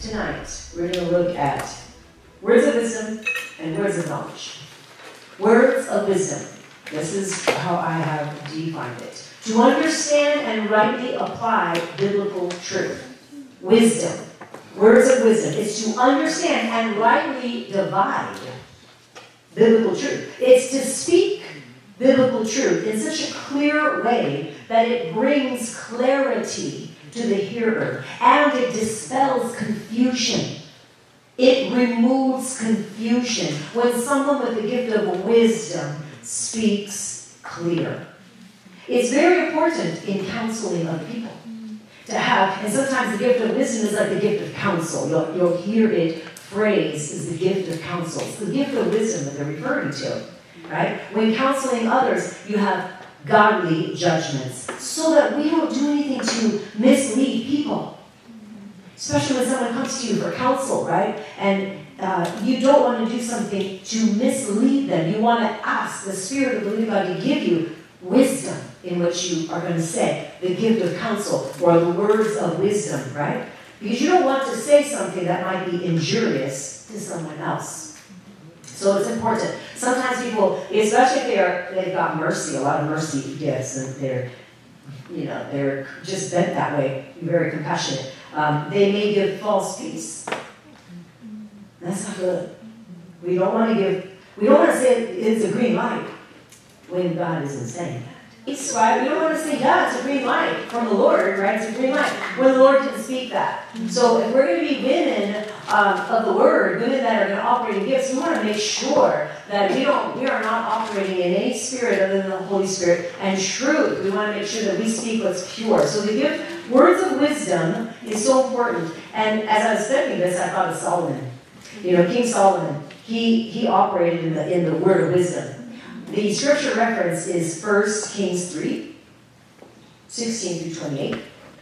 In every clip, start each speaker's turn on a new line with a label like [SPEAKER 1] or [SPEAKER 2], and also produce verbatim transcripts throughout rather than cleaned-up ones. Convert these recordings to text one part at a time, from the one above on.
[SPEAKER 1] tonight we're going to look at words of wisdom and words of knowledge. Words of wisdom. This is how I have defined it. To understand and rightly apply biblical truth. Wisdom. Words of wisdom. It's to understand and rightly divide biblical truth. It's to speak biblical truth in such a clear way that it brings clarity to the hearer and it dispels confusion. It removes confusion when someone with the gift of wisdom speaks clear. It's very important in counseling other people to have, and sometimes the gift of wisdom is like the gift of counsel. You'll, you'll hear it phrased as the gift of counsel. It's the gift of wisdom that they're referring to, right? When counseling others, you have godly judgments so that we don't do anything to mislead people. Especially when someone comes to you for counsel, right? And uh, you don't want to do something to mislead them. You want to ask the Spirit of the living God to give you wisdom in what you are going to say. The gift of counsel or the words of wisdom, right? Because you don't want to say something that might be injurious to someone else. So it's important. Sometimes people, especially if they're, they've got mercy, a lot of mercy gifts, and they're, you know, they're just bent that way, very compassionate. Um, they may give false peace. That's not good. We don't want to give, we don't want to say it's a green light when God isn't saying that. It's right. We don't want to say, yeah, it's a green light from the Lord, right? It's a green light when the Lord didn't speak that. So if we're going to be women um, of the Word, women that are going to operate in gifts, we want to make sure that we don't, we are not operating in any spirit other than the Holy Spirit and truth. We want to make sure that we speak what's pure. So the gift, words of wisdom is so important. And as I was studying this, I thought of Solomon. You know, King Solomon, he he operated in the in the word of wisdom. The scripture reference is First Kings three, sixteen through twenty-eight.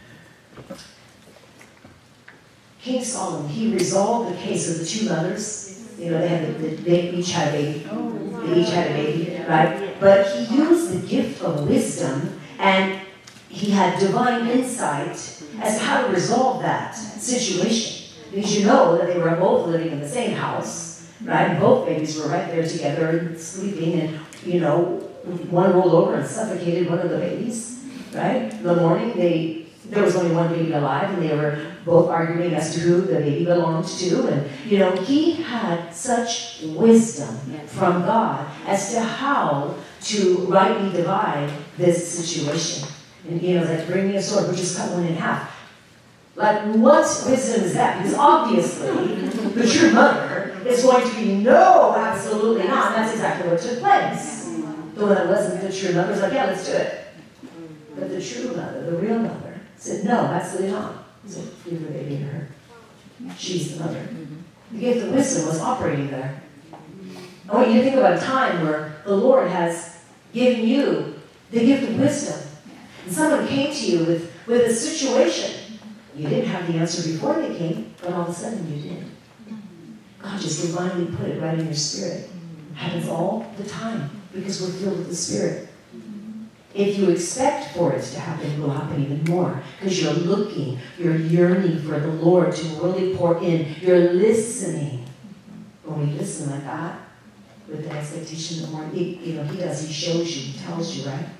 [SPEAKER 1] King Solomon, he resolved the case of the two mothers. You know, they had the, they each had a baby. They each had a baby, right? But he used the gift of wisdom, and he had divine insight as to how to resolve that situation. Because you know that they were both living in the same house, right? Both babies were right there together and sleeping, and you know, one rolled over and suffocated one of the babies, right? In the morning, they there was only one baby alive, and they were both arguing as to who the baby belonged to. And you know, he had such wisdom from God as to how to rightly divide this situation. And you know, like bring me a sword, we'll just cut one in half. Like, what wisdom is that? Because obviously, the true mother is going to be, no, absolutely not. And that's exactly what took place. The one that wasn't the true mother was like, yeah, let's do it. But the true mother, the real mother, said, no, absolutely not. So leave the baby in her. She's the mother. The gift of wisdom was operating there. I want you to think about a time where the Lord has given you the gift of wisdom. And someone came to you with, with a situation. You didn't have the answer before they came, but all of a sudden you did. God just divinely put it right in your spirit. It happens all the time because we're filled with the Spirit. If you expect for it to happen, it will happen even more because you're looking, you're yearning for the Lord to really pour in. You're listening. When we listen like that, with the expectation that more, he, you know, He does, He shows you, He tells you, right?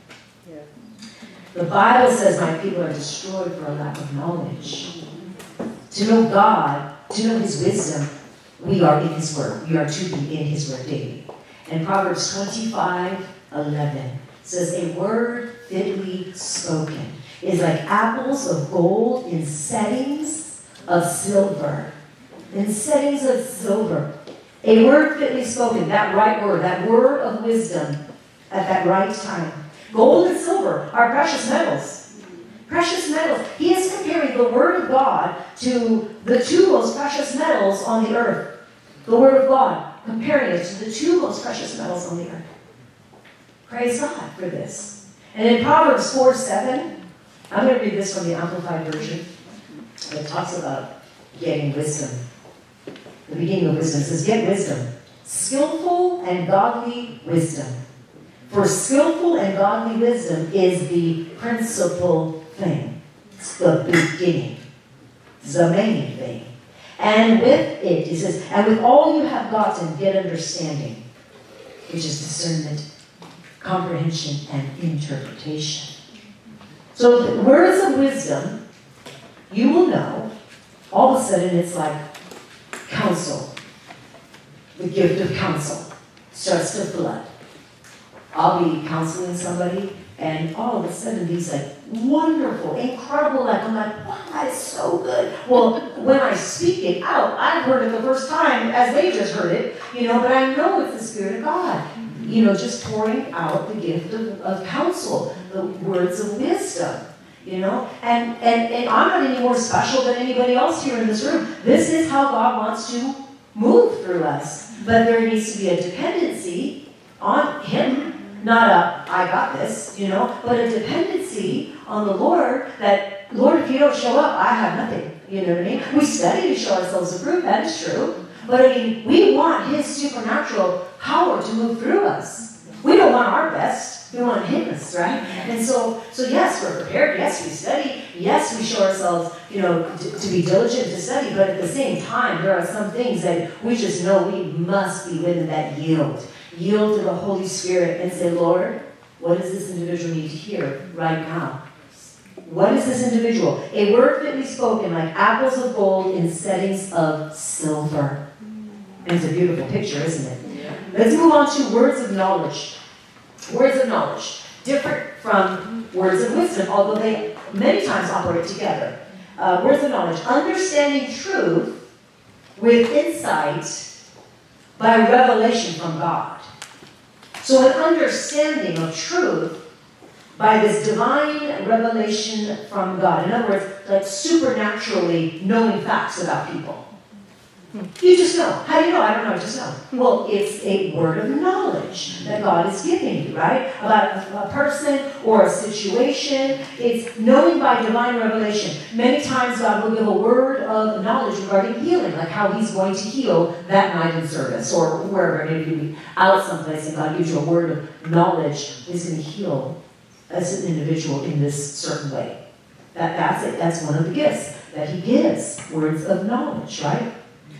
[SPEAKER 1] The Bible says, my people are destroyed for a lack of knowledge. To know God, to know His wisdom, we are in His Word. We are to be in His Word daily. And Proverbs twenty-five eleven says, a word fitly spoken is like apples of gold in settings of silver. In settings of silver. A word fitly spoken, that right word, that word of wisdom at that right time. Gold and silver are precious metals. Precious metals. He is comparing the Word of God to the two most precious metals on the earth. The Word of God, comparing it to the two most precious metals on the earth. Praise God for this. And in Proverbs four seven, I'm going to read this from the Amplified Version. It talks about getting wisdom. The beginning of wisdom says, get wisdom. Skillful and godly wisdom. For skillful and godly wisdom is the principal thing. It's the beginning. It's the main thing. And with it, he says, and with all you have gotten, get understanding, which is discernment, comprehension, and interpretation. So the words of wisdom, you will know, all of a sudden it's like counsel. The gift of counsel starts to flood. I'll be counseling somebody, and all of a sudden these like wonderful, incredible, like I'm like, wow, that is so good. Well, when I speak it out, I've heard it the first time as they just heard it, you know, but I know it's the Spirit of God. You know, just pouring out the gift of, of counsel, the words of wisdom, you know. And, and, and I'm not any more special than anybody else here in this room. This is how God wants to move through us. But there needs to be a dependency on Him. Not a, I got this, you know, but a dependency on the Lord that, Lord, if you don't show up, I have nothing. You know what I mean? We study to show ourselves approved, that is true. But I mean, we want His supernatural power to move through us. We don't want our best. We want His, right? And so, so yes, we're prepared. Yes, we study. Yes, we show ourselves, you know, to, to be diligent to study. But at the same time, there are some things that we just know we must be within that yield. Yield to the Holy Spirit and say, Lord, what does this individual need to hear right now? What is this individual? A word fitly spoken like apples of gold in settings of silver. And it's a beautiful picture, isn't it? Yeah. Let's move on to words of knowledge. Words of knowledge. Different from words of wisdom, although they many times operate together. Uh, words of knowledge. Understanding truth with insight by revelation from God. So an understanding of truth by this divine revelation from God. In other words, like supernaturally knowing facts about people. You just know. How do you know? I don't know. I just know. Well, it's a word of knowledge that God is giving you, right? About a, a person or a situation. It's knowing by divine revelation. Many times God will give a word of knowledge regarding healing, like how He's going to heal that night in service or wherever. Maybe you'll be out someplace and God gives you a word of knowledge. He's going to heal as an individual in this certain way. That, that's it. That's one of the gifts that He gives. Words of knowledge, right?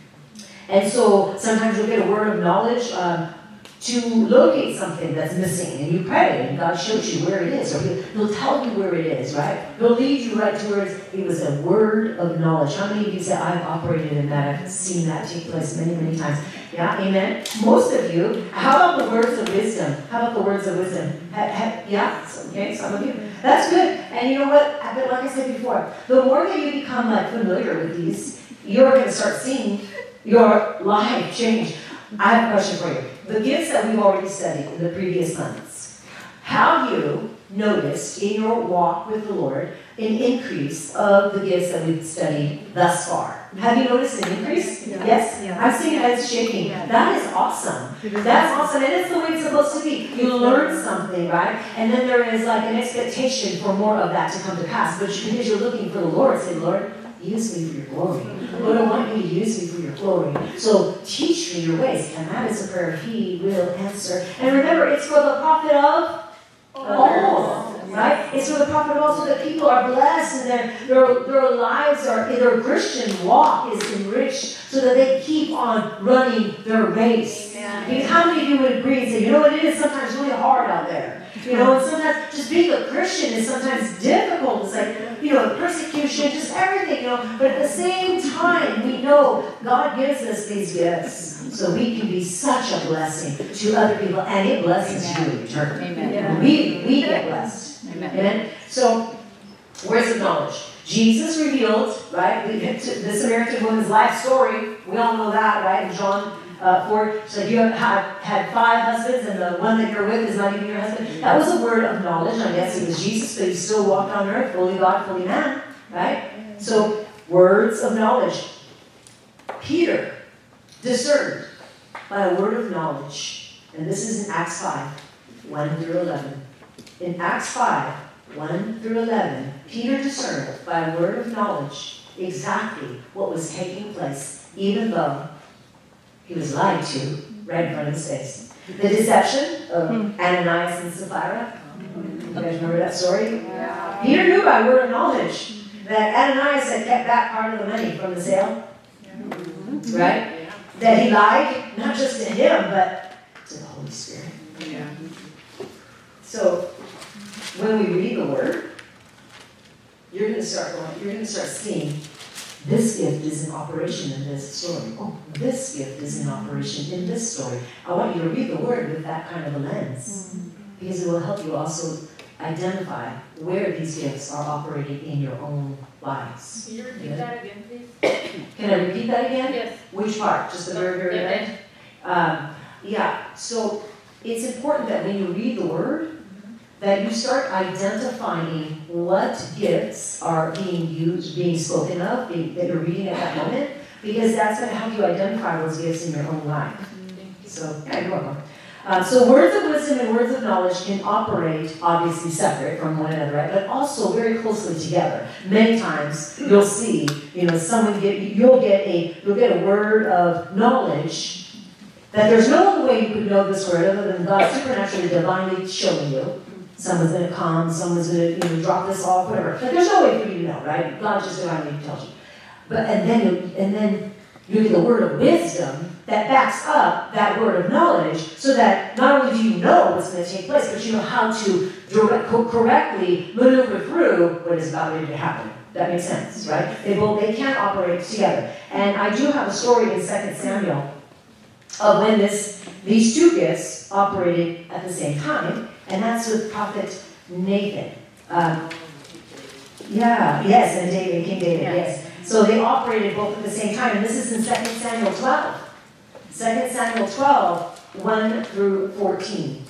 [SPEAKER 1] And so sometimes you'll get a word of knowledge um, to locate something that's missing. And you pray, and God shows you where it is. Or He'll, he'll tell you where it is, right? He'll lead you right to where it is. It was a word of knowledge. How many of you say, I've operated in that? I've seen that take place many, many times. Yeah, amen? Most of you. How about the words of wisdom? How about the words of wisdom? Ha, ha, yeah, okay, some of you. That's good. And you know what? But like I said before, the more that you become like familiar with these, you're going to start seeing your life change. I have a question for you. The gifts that we've already studied in the previous months, have you noticed in your walk with the Lord an increase of the gifts that we've studied thus far? Have you noticed an increase?
[SPEAKER 2] Yeah.
[SPEAKER 1] Yes?
[SPEAKER 2] Yeah.
[SPEAKER 1] I've seen heads shaking.
[SPEAKER 2] Yeah.
[SPEAKER 1] That is awesome. That's awesome. And it's the way it's supposed to be. You learn something, right? And then there is like an expectation for more of that to come to pass. But because you're looking for the Lord, say, Lord, use me for your glory. Lord, I want you to use me for your glory. So teach me your ways. And that is a prayer He will answer. And remember, it's for the profit of all. Right? It's for the profit of all, so that people are blessed and their, their, their lives are, their Christian walk is enriched so that they keep on running their race. Amen. Because how many of you would agree and say, you know what, it is sometimes really hard out there. You know, and sometimes just being a Christian is sometimes difficult. It's like, you know, persecution, just everything, you know. But at the same time, we know God gives us these gifts so we can be such a blessing to other people, and it blesses Amen. You in return. Amen. Yeah. We, we get blessed. Amen. Amen. So, words of knowledge. Jesus revealed, right, the Samaritan woman's life story. We all know that, right, in John Uh, for, so you have had, had five husbands and the one that you're with is not even your husband. That was a word of knowledge. I guess He was Jesus, but He still walked on earth, fully God, fully man. Right? So, words of knowledge. Peter discerned by a word of knowledge. And this is in Acts five, one through eleven. In Acts five, one through eleven, Peter discerned by a word of knowledge exactly what was taking place, even though he was lied to right in front of his face. The deception of Ananias and Sapphira. You guys remember that story? Yeah. Peter knew by word of knowledge that Ananias had kept back part of the money from the sale. Right? That he lied, not just to him, but to the Holy Spirit.
[SPEAKER 2] Yeah.
[SPEAKER 1] So, when we read the Word, you're going to start going, you're going to start seeing, this gift is in operation in this story. Oh, this gift is in operation in this story. I want you to read the Word with that kind of a lens, because it will help you also identify where these gifts are operating in your own lives.
[SPEAKER 3] Can you repeat yeah. that again, please?
[SPEAKER 1] Can I repeat that again?
[SPEAKER 3] Yes.
[SPEAKER 1] Which part? Just the very, very end? Um, yeah, so it's important that when you read the Word, mm-hmm. that you start identifying what gifts are being used, being spoken of, being, that you're reading at that moment, because that's going to help you identify those gifts in your own life. Mm-hmm. So, yeah, you're welcome. Uh, so words of wisdom and words of knowledge can operate obviously separate from one another, right? But also very closely together. Many times you'll see, you know, someone get you'll get a you'll get a word of knowledge that there's no other way you could know this word other than God supernaturally, divinely showing you. Someone's going to come, someone's going to you know drop this off, whatever. Like there's no way for you to know, right? God just divinely tells you. But and then you, and then you get the word of wisdom that backs up that word of knowledge, so that not only do you know what's going to take place, but you know how to direct, correctly maneuver through what is about ready to happen. That makes sense, right? They both they can't operate together. And I do have a story in Second Samuel of when this these two gifts operated at the same time, and that's with Prophet Nathan. Um, yeah, yes, and David, King David, yes. So they operated both at the same time, and this is in Second Samuel twelve. Second Samuel twelve, one through fourteen.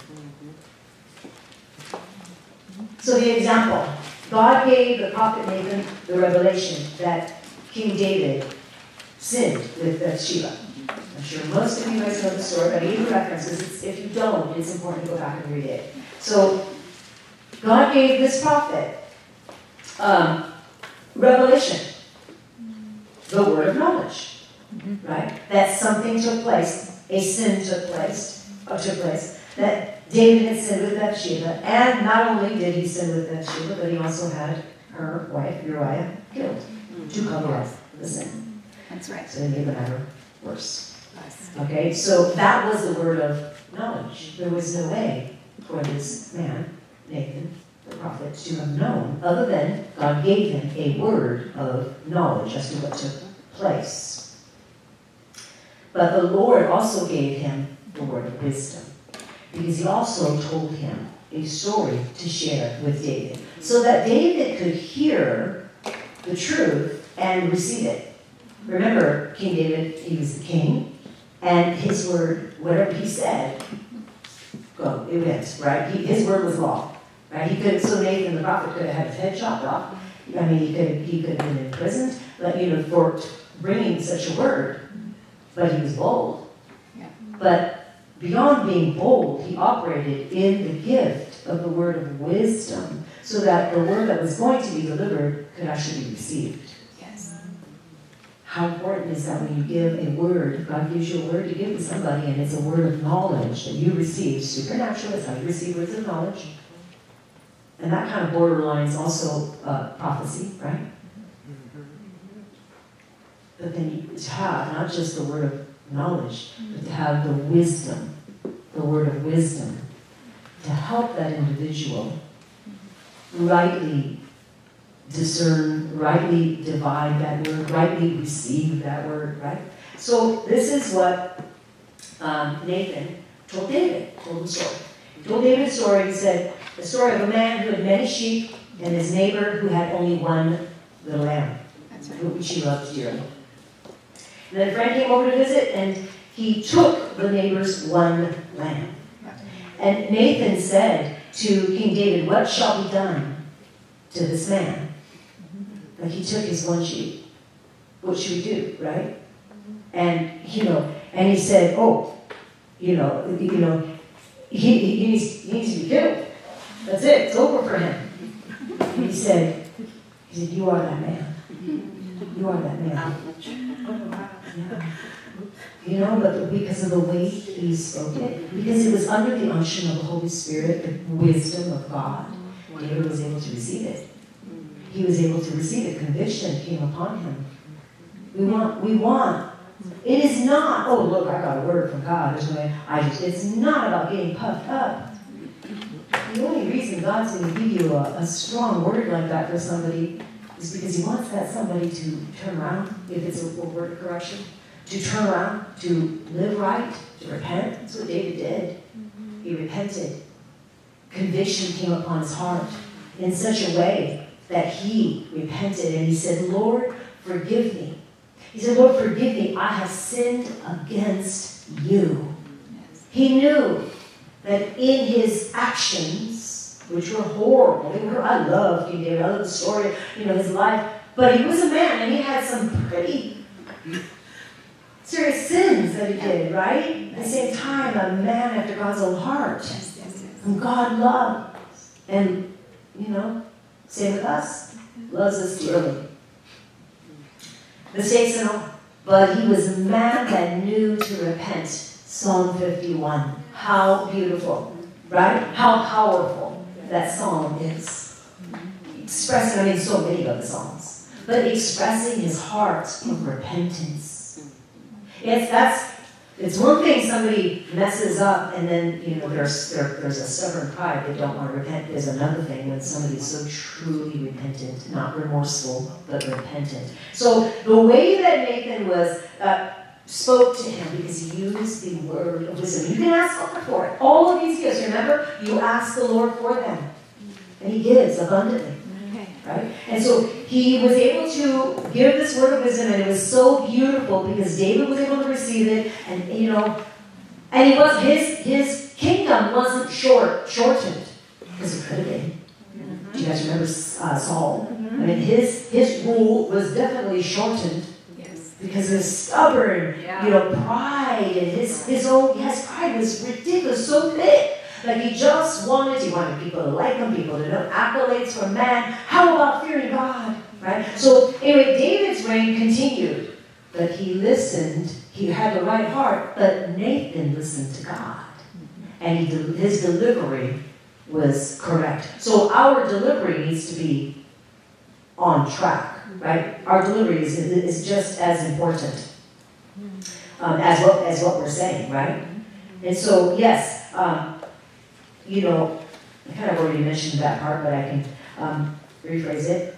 [SPEAKER 1] So the example, God gave the prophet Nathan the revelation that King David sinned with Bathsheba. I'm sure most of you guys know the story, but I gave you references. It's, if you don't, it's important to go back and read it. So God gave this prophet um, revelation, the word of knowledge. Right? That something took place, a sin took place, or took place, that David had sinned with Bathsheba, and not only did he sin with Bathsheba, but he also had her wife, Uriah, killed to cover up the sin.
[SPEAKER 2] That's right.
[SPEAKER 1] So it made the matter worse. Okay, so that was the word of knowledge. There was no way for this man, Nathan, the prophet, to have known, other than God gave him a word of knowledge as to what took place. But the Lord also gave him the word of wisdom, because he also told him a story to share with David, so that David could hear the truth and receive it. Remember, King David, he was the king, and his word, whatever he said, go, it went, right? He, his word was law, right? He could, so Nathan the prophet could have had his head chopped off. I mean, he could, he could have been imprisoned, but, you know, for bringing such a word. But he was bold. Yeah. But beyond being bold, he operated in the gift of the word of wisdom, so that the word that was going to be delivered could actually be received.
[SPEAKER 2] Yes.
[SPEAKER 1] How important is that when you give a word, God gives you a word to give to somebody, and it's a word of knowledge that you receive. Supernatural is how you receive words of knowledge. And that kind of borderlines also uh, prophecy, right? But then you to have not just the word of knowledge, but to have the wisdom, the word of wisdom, to help that individual rightly discern, rightly divide that word, rightly receive that word, right? So this is what um, Nathan told David, told the story. He told David a story. He said, the story of a man who had many sheep and his neighbor who had only one little lamb, which he loved dearly. And then a friend came over to visit, and he took the neighbor's one lamb. And Nathan said to King David, what shall be done to this man? Like, he took his one sheep. What should we do, right? And, you know, and he said, oh, you know, you know, he, he, needs, he needs to be killed. That's it. It's over for him. And he said, he said, you are that man. You are that man. Yeah. You know, but because of the way he spoke it, because it was under the unction of the Holy Spirit, the wisdom of God, David was able to receive it. He was able to receive it. Conviction came upon him. We want, we want. It is not, oh, look, I got a word from God. There's no way I just, it's not about getting puffed up. The only reason God's going to give you a, a strong word like that for somebody is because he wants that somebody to turn around, if it's a, a word of correction, to turn around, to live right, to repent. That's what David did. He repented. Conviction came upon his heart in such a way that he repented and he said, Lord, forgive me. He said, Lord, forgive me. I have sinned against you. He knew that in his actions, which were horrible, they were, I love King David, I love the story, you know, his life, but he was a man and he had some pretty serious sins that he did, right? At the same time, a man after God's own heart, whom God loved. And, you know, same with us, loves us dearly. Mistakes and all, but he was a man that knew to repent. Psalm fifty-one. How beautiful, right? How powerful that psalm is. Expressing, I mean, so many of the psalms, but expressing his heart of repentance. It's, that's, it's one thing somebody messes up and then, you know, there's, there, there's a stubborn pride, they don't want to repent. There's another thing when somebody is so truly repentant, not remorseful, but repentant. So the way that Nathan was, uh, spoke to him, because he used the word of wisdom. You can ask God for it. All of these gifts, remember, you ask the Lord for them. And he gives abundantly. Right? And so he was able to give this word of wisdom, and it was so beautiful because David was able to receive it, and you know, and he was his his kingdom wasn't short shortened because it could have been. Mm-hmm. Do you guys remember uh, Saul? Mm-hmm. I mean, his his rule was definitely shortened. Because his stubborn, yeah. you know, pride and his his own yes, pride was ridiculous, so thick. Like he just wanted, he wanted people to like him, people to know accolades from man. How about fearing God, right? So anyway, David's reign continued, but he listened. He had the right heart, but Nathan listened to God, and he, his delivery was correct. So our delivery needs to be on track. Right? Our delivery is, is just as important um, as, what, as what we're saying, right? And so, yes, um, you know, I kind of already mentioned that part, but I can um, rephrase it.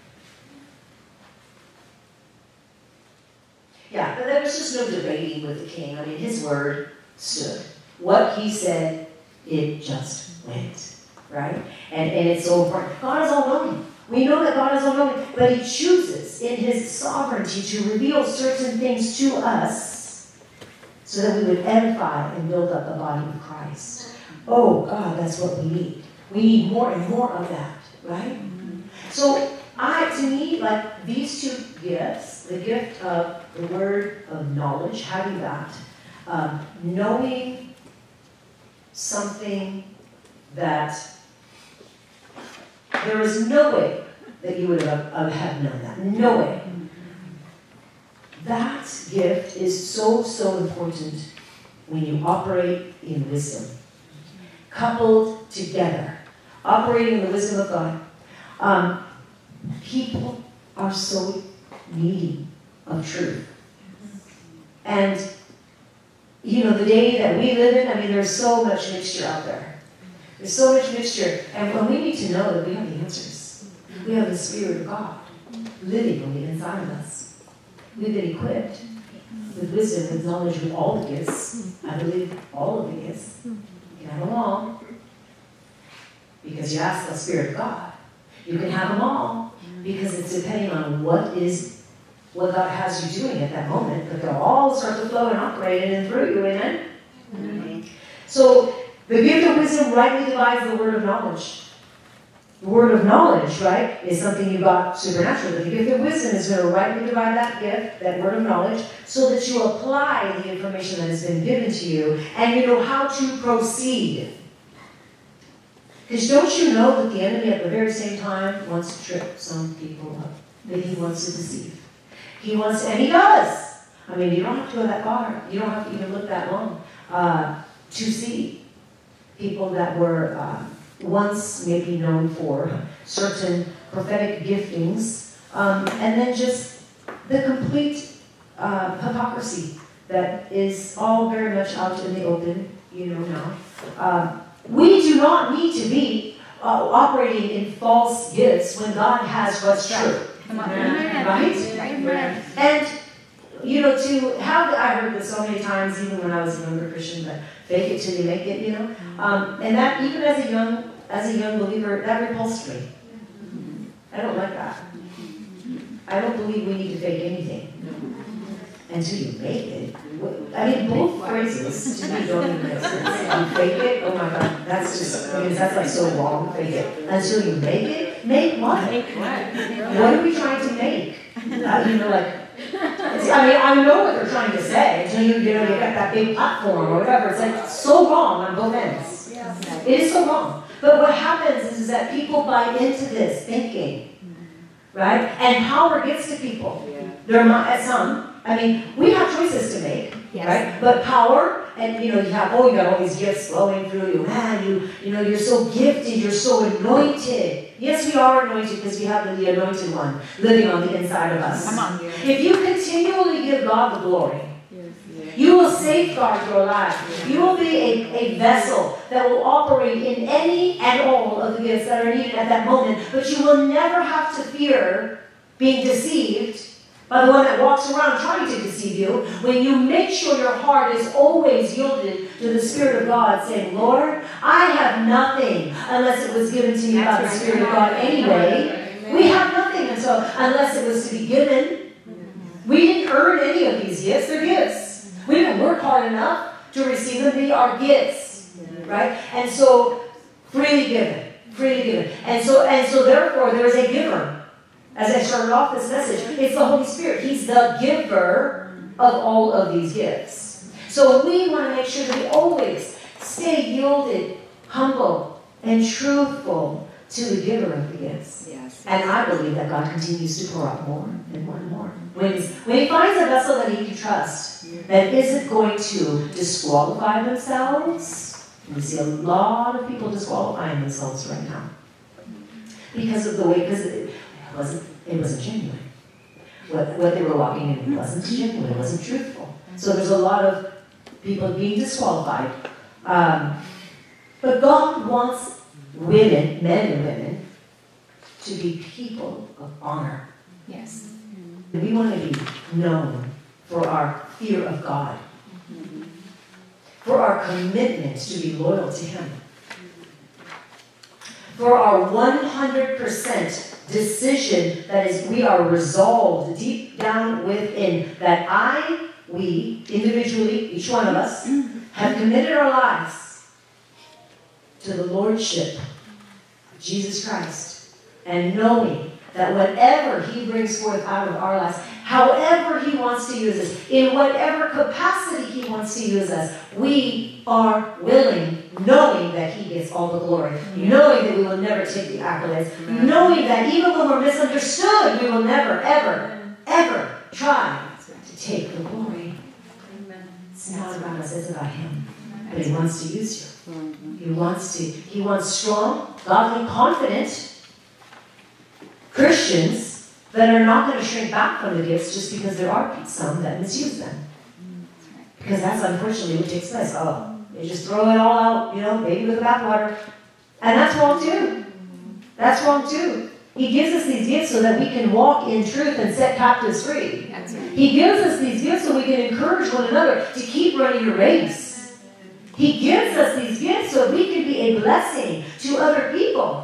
[SPEAKER 1] Yeah, but there was just no debating with the king. I mean, his word stood. What he said, it just went, right? And, and it's so important. God is all-knowing. We know that God is all-knowing, but he chooses in his sovereignty to reveal certain things to us so that we would edify and build up the body of Christ. Oh, God, that's what we need. We need more and more of that, right? Mm-hmm. So, I, to me, like these two gifts, the gift of the word of knowledge, having that, um, knowing something that there is no way that you would have, uh, have known that. No way. That gift is so, so important when you operate in wisdom. Coupled together. Operating in the wisdom of God. Um, people are so needy of truth. And, you know, the day that we live in, I mean, there's so much mixture out there. There's so much mixture, and well, we need to know that we have the answers. We have the Spirit of God living on the inside of us. We've been equipped with wisdom, with knowledge, with all the gifts. I believe all of the gifts. You can have them all. Because you ask the Spirit of God. You can have them all because it's depending on what is, what God has you doing at that moment. But they'll all start to flow and operate in and through you, amen? Mm-hmm. So, the gift of wisdom rightly divides the word of knowledge. The word of knowledge, right, is something you got supernaturally. The gift of wisdom is going to rightly divide that gift, that word of knowledge, so that you apply the information that has been given to you, and you know how to proceed. Because don't you know that the enemy at the very same time wants to trip some people up, that he wants to deceive. He wants, and he does. I mean, you don't have to go that far. You don't have to even look that long uh, to see people that were uh, once maybe known for certain prophetic giftings, um, and then just the complete uh, hypocrisy that is all very much out in the open, you know, now. Um, we do not need to be uh, operating in false gifts when God has what's true.
[SPEAKER 3] Amen.
[SPEAKER 1] Right?
[SPEAKER 3] Amen.
[SPEAKER 1] And, you know, to have, I heard this so many times, even when I was a younger Christian, that fake it till you make it, you know. Um, and that, even as a young, as a young believer, that repulsed me. I don't like that. I don't believe we need to fake anything until you make it. I mean, both phrases to me don't even make sense. You fake it, oh my God, that's just, I mean, that's like so wrong, fake it. Until you make it, make what? What are we trying to make? Uh, you know, like, it's, I mean, I know what they're trying to say until you, you know, you got that big platform or whatever. It's like so wrong on both ends. It is so wrong. But what happens is, is that people buy into this thinking, right? And power gets to people. There are some. I mean, we have choices to make, yes. right? But power, and you know, you have, oh, you got all these gifts flowing through you. Man, you, you know, you're so gifted, you're so anointed. Yes, we are anointed because we have the anointed one living on the inside of us. Come on, yes. If you continually give God the glory, yes, yes. you will safeguard your life. Yes. You will be a, a vessel that will operate in any and all of the gifts that are needed at that moment, but you will never have to fear being deceived by the one that walks around trying to deceive you, when you make sure your heart is always yielded to the Spirit of God, saying, Lord, I have nothing unless it was given to me by the Spirit of God anyway. We have nothing until, unless it was to be given. We didn't earn any of these gifts. They're gifts. We didn't work hard enough to receive them. They are gifts, right? And so, freely given, freely given. And so, and so therefore, there is a giver. As I started off this message, it's the Holy Spirit. He's the giver of all of these gifts. So we want to make sure that we always stay yielded, humble, and truthful to the giver of the gifts. Yes. And I believe that God continues to pour out more and more and more. When, he's, when he finds a vessel that he can trust, that isn't going to disqualify themselves, we see a lot of people disqualifying themselves right now. Because of the way, because it wasn't, it wasn't genuine. What, what they were walking in wasn't genuine, it wasn't truthful. So there's a lot of people being disqualified. Um, but God wants women, men and women, to be people of honor. Yes. We want to be known for our fear of God, for our commitment to be loyal to Him, for our one hundred percent decision that is we are resolved deep down within that I, we, individually, each one of us, have committed our lives to the Lordship of Jesus Christ, and knowing that whatever He brings forth out of our lives, however He wants to use us, in whatever capacity He wants to use us, we are willing, knowing that He gets all the glory, knowing that we will never take the accolades, knowing that even when we're misunderstood, we will never, ever, ever try to take the glory. It's not about us, it's about Him. But He wants to use you. He wants to, He wants strong, godly, confident Christians that are not going to shrink back from the gifts just because there are some that misuse them. Because that's unfortunately what takes place. Oh, they just throw it all out, you know, baby with the bathwater. And that's wrong too. That's wrong too. He gives us these gifts so that we can walk in truth and set captives free. That's right. He gives us these gifts so we can encourage one another to keep running a race. He gives us these gifts so we can be a blessing to other people.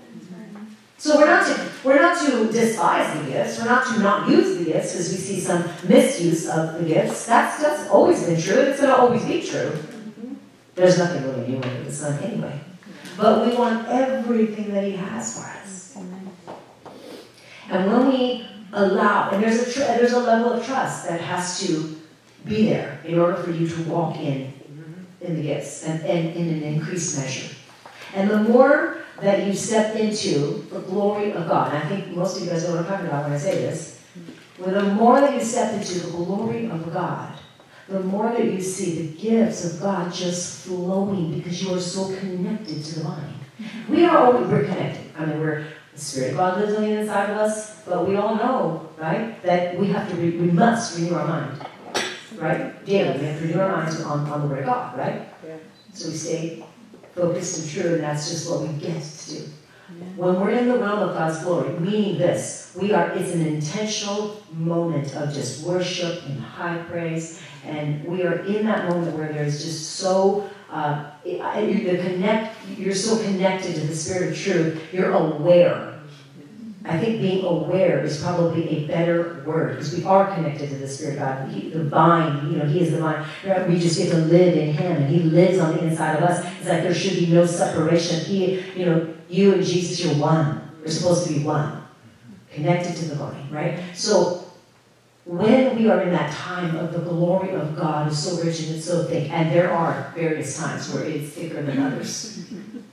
[SPEAKER 1] So we're not to we're not to despise the gifts. We're not to not use the gifts because we see some misuse of the gifts. That's that's always been true. It's going to always be true. There's nothing really new under the sun anyway. But we want everything that He has for us. And when we allow, and there's a tr- there's a level of trust that has to be there in order for you to walk in in the gifts and, and in an increased measure. And the more that you step into the glory of God, and I think most of you guys know what I'm talking about when I say this, well, the more that you step into the glory of God, the more that you see the gifts of God just flowing because you are so connected to the vine. We are always, we're connected. I mean, we're, The Spirit of God lives on the inside of us, but we all know, right, that we have to, re we must renew our mind, right? Daily, we have to renew our minds on, on the Word of God, right?
[SPEAKER 2] Yeah.
[SPEAKER 1] So we stay focused and true, and that's just what we get to do. When we're in the realm of God's glory, meaning this, we are, it's an intentional moment of just worship and high praise, and we are in that moment where there's just so, uh, the connect, you're so connected to the Spirit of truth, you're aware. I think being aware is probably a better word, because we are connected to the Spirit of God. He, the vine, you know, He is the vine. We just get to live in Him, and He lives on the inside of us. It's like there should be no separation. He, you know, you and Jesus, you're one. We're supposed to be one, connected to the vine, right? So when we are in that time of the glory of God is so rich and it's so thick, and there are various times where it's thicker than others,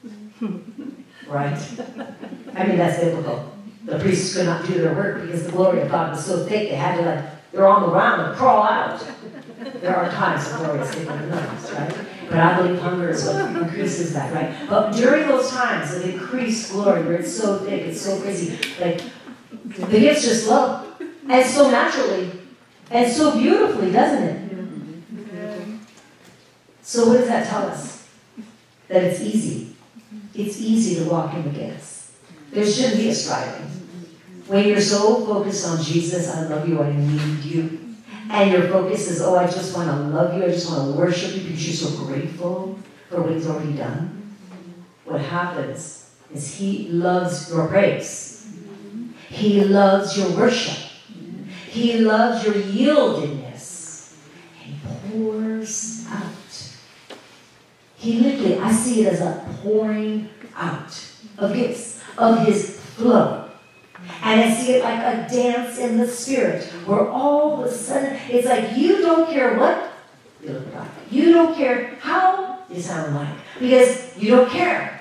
[SPEAKER 1] right? I mean, that's biblical. The priests could not do their work because the glory of God was so thick, they had to, like, they're on the ground and crawl out. There are times the glory is thicker than others, right? But I believe hunger is what increases that, right? But during those times of increased glory, where it's so thick, it's so crazy, like, the gifts just flow. And so naturally, and so beautifully, doesn't it? So what does that tell us? That it's easy. It's easy to walk in the gifts. There shouldn't be a striving. When you're so focused on Jesus, I love you, I need you, and your focus is, oh, I just want to love you, I just want to worship you because you're so grateful for what He's already done. What happens is He loves your praise. He loves your worship. He loves your yieldedness. And He pours out. He literally, I see it as a pouring out of gifts, of His flow. And I see it like a dance in the Spirit, where all of a sudden, it's like you don't care what you look like. You don't care how you sound like, because you don't care.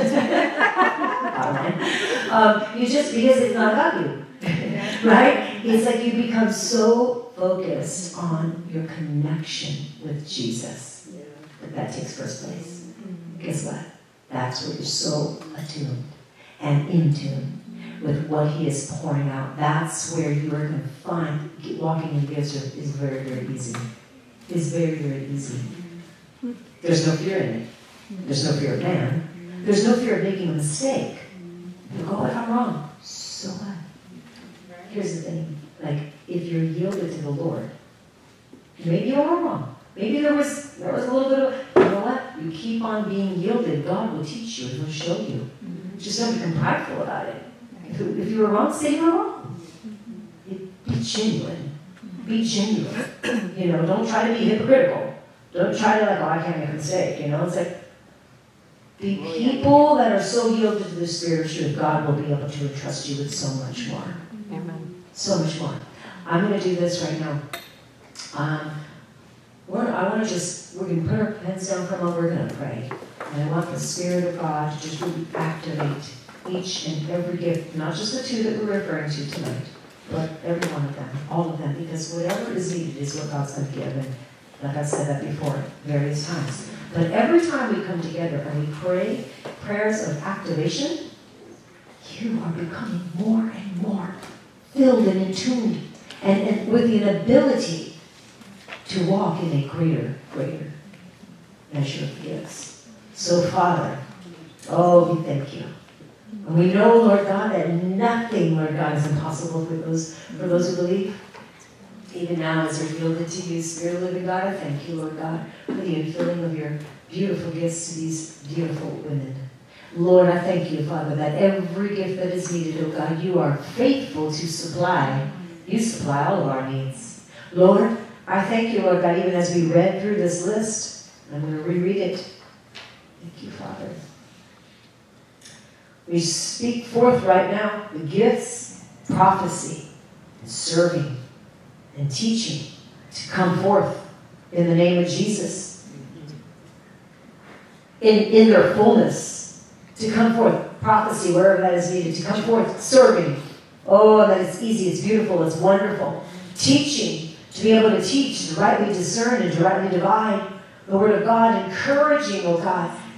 [SPEAKER 1] um, you just, because it's not about you. Right? It's like you become so focused on your connection with Jesus that that takes first place. Guess what? That's where you're so attuned and in tune with what He is pouring out. That's where you are going to find walking in gifts is very, very easy. It's very, very easy. There's no fear in it. There's no fear of man. There's no fear of making a mistake. You go, if I'm wrong, so what? Here's the thing. Like, if you're yielded to the Lord, maybe you are wrong. Maybe there was there was a little bit of, you know what? You keep on being yielded. God will teach you. He'll show you. Just don't become prideful about it. If, if you were wrong, say you were wrong. Be genuine. Be genuine. You know, don't try to be hypocritical. Don't try to like, oh, I can't make a mistake. You know, it's like, the people that are so yielded to the Spirit of truth, God will be able to entrust you with so much more.
[SPEAKER 2] Amen.
[SPEAKER 1] So much more. I'm going to do this right now. Um, we're, I want to just, we're going to put our pens down for a moment. We're going to pray. And I want the Spirit of God to just really activate each and every gift, not just the two that we're referring to tonight, but every one of them, all of them, because whatever is needed is what God's going to give. And like I've said that before various times. But every time we come together and we pray prayers of activation, you are becoming more and more filled and in tune and, and with the ability to walk in a greater, greater measure of gifts. So, Father, oh, we thank you. And we know, Lord God, that nothing, Lord God, is impossible for those, for those who believe. Even now, as we're yielded to you, Spirit of the living God, I thank you, Lord God, for the infilling of your beautiful gifts to these beautiful women. Lord, I thank you, Father, that every gift that is needed, oh God, you are faithful to supply. You supply all of our needs. Lord, I thank you, Lord God, even as we read through this list, I'm going to reread it. Thank you, Father. We speak forth right now the gifts, prophecy, and serving, and teaching to come forth in the name of Jesus. In, in their fullness, to come forth, prophecy, wherever that is needed, to come forth, serving. Oh, that it's easy, it's beautiful, it's wonderful. Teaching, to be able to teach, to rightly discern and to rightly divide the word of God, encouraging, oh God,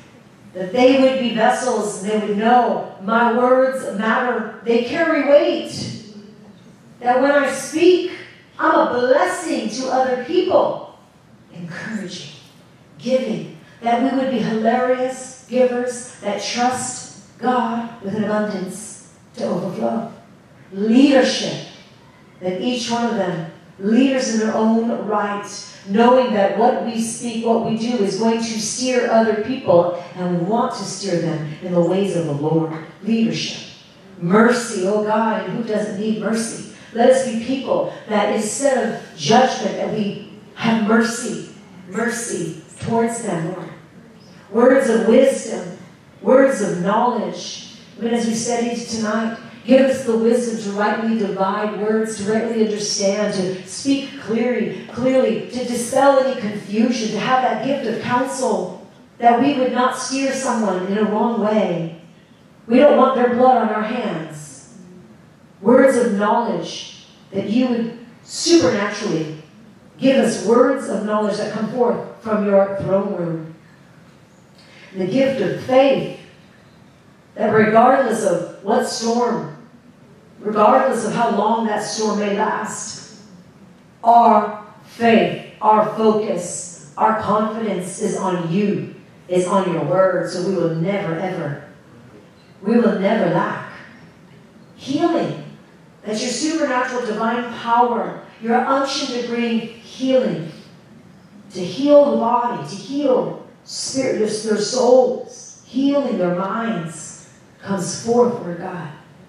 [SPEAKER 1] That they would be vessels and they would know my words matter. They carry weight. That when I speak, I'm a blessing to other people. Encouraging, giving. That we would be hilarious givers that trust God with an abundance to overflow. Leadership. That each one of them, leaders in their own right, knowing that what we speak, what we do is going to steer other people, and we want to steer them in the ways of the Lord. Leadership. Mercy, oh God, and who doesn't need mercy? Let us be people that instead of judgment, that we have mercy, mercy towards them, Lord. Words of wisdom, words of knowledge. Even as we studied tonight, give us the wisdom to rightly divide words, to rightly understand, to speak clearly, clearly, to dispel any confusion, to have that gift of counsel, that we would not steer someone in a wrong way. We don't want their blood on our hands. Words of knowledge, that you would supernaturally give us words of knowledge that come forth from your throne room. The gift of faith, that regardless of what storm, regardless of how long that storm may last, our faith, our focus, our confidence is on you, is on your word, so we will never, ever, we will never lack. Healing, that your supernatural divine power, your unction to bring healing, to heal the body, to heal spirit, their souls, healing their minds, comes forth, Lord God.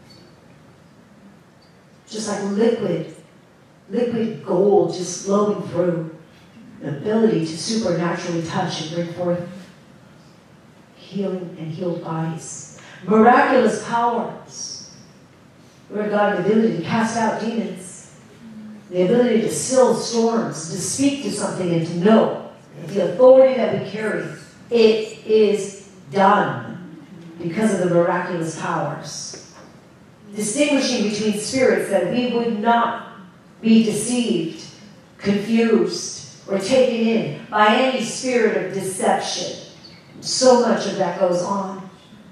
[SPEAKER 1] Just like liquid, liquid gold just flowing through. The ability to supernaturally touch and bring forth healing and healed bodies. Miraculous powers. Lord God, the ability to cast out demons. The ability to still storms, to speak to something and to know the authority that we carry. It is done because of the miraculous powers. Distinguishing between spirits, that we would not be deceived, confused, or taken in by any spirit of deception. So much of that goes on.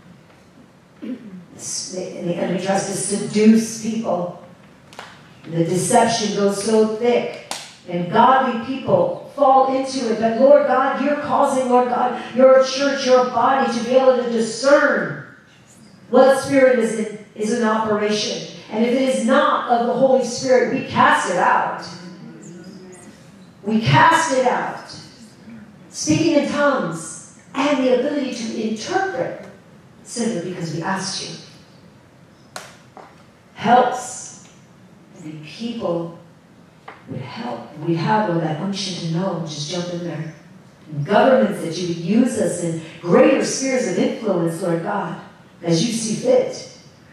[SPEAKER 1] And the enemy tries to seduce people. The deception goes so thick, and godly people fall into it. But Lord God, you're causing, Lord God, your church, your body to be able to discern what spirit is in, is in operation. And if it is not of the Holy Spirit, we cast it out. We cast it out. Speaking in tongues and the ability to interpret simply because we asked you. Helps the people would help. We have all that unction to know. Just jump in there. And governments, that you would use us in greater spheres of influence, Lord God, as you see fit.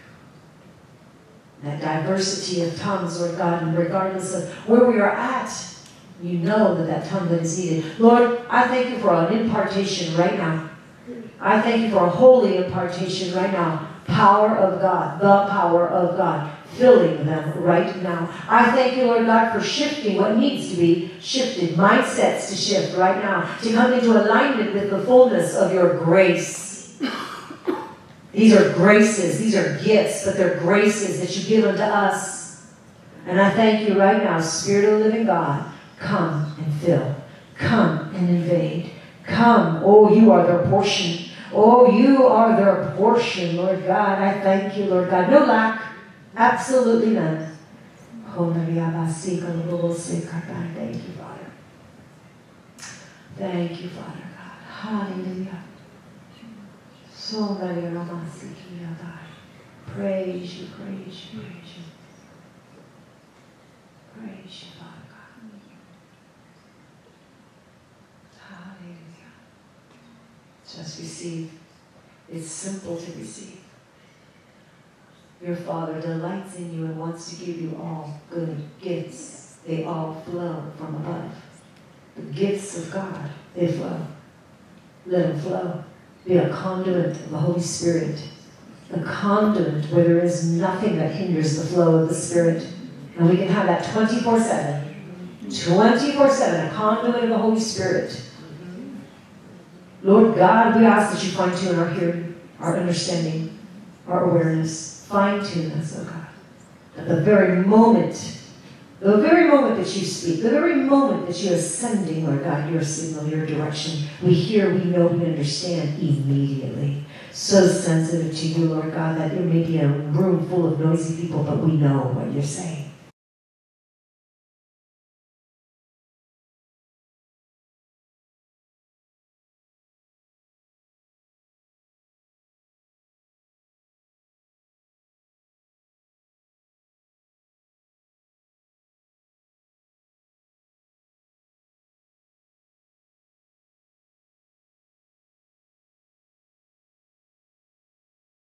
[SPEAKER 1] That diversity of tongues, Lord God, and regardless of where we are at, you know that that tongue that is needed. Lord, I thank you for an impartation right now. I thank you for a holy impartation right now. Power of God, the power of God, filling them right now. I thank you, Lord God, for shifting what needs to be shifted. Mindsets to shift right now, to come into alignment with the fullness of your grace. These are graces, these are gifts, but they're graces that you give unto us. And I thank you right now, Spirit of the living God, come and fill. Come and invade. Come, oh, you are their portion. Oh, you are their portion, Lord God. I thank you, Lord God. No lack. Absolutely none. Thank you, Father. Thank you, Father God. Hallelujah. Praise you, praise you, praise you. Praise you, Father God. Hallelujah. Just receive. It's simple to receive. Your Father delights in you and wants to give you all good gifts. They all flow from above. The gifts of God, they flow. Let them flow. Be a conduit of the Holy Spirit. A conduit where there is nothing that hinders the flow of the Spirit. And we can have that twenty-four seven. twenty-four seven, a conduit of the Holy Spirit. Lord God, we ask that you fine-tune our hearing, our understanding, our awareness. Fine-tune us, oh God. At the very moment, the very moment that you speak, the very moment that you are sending, Lord God, your signal, your direction, we hear, we know, we understand immediately. So sensitive to you, Lord God, that there may be a room full of noisy people, but we know what you're saying.